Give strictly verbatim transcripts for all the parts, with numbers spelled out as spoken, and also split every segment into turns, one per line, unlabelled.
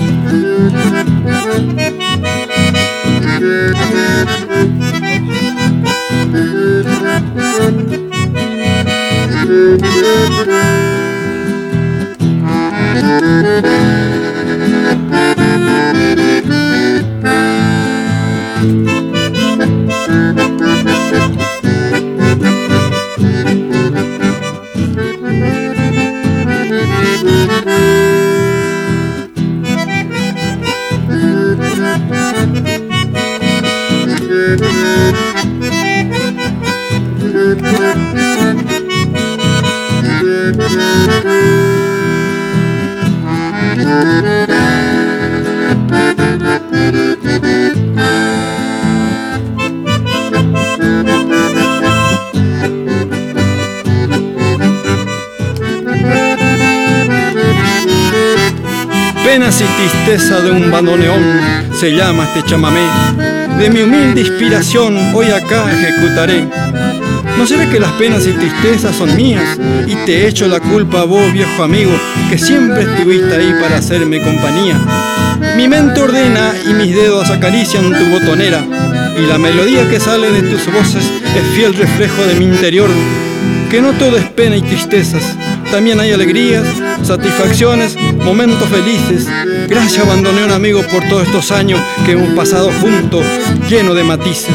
Penas y tristeza de un bandoneón se llama este chamamé. De mi humilde inspiración hoy acá ejecutaré. ¿No se ve que las penas y tristezas son mías? Y te echo la culpa a vos, viejo amigo, que siempre estuviste ahí para hacerme compañía. Mi mente ordena y mis dedos acarician tu botonera, y la melodía que sale de tus voces es fiel reflejo de mi interior. Que no todo es pena y tristezas, también hay alegrías, satisfacciones, momentos felices. Gracias, bandoneón amigo, por todos estos años que hemos pasado juntos, lleno de matices.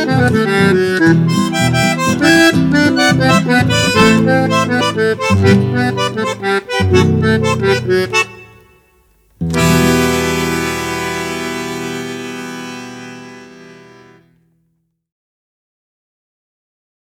Thank you.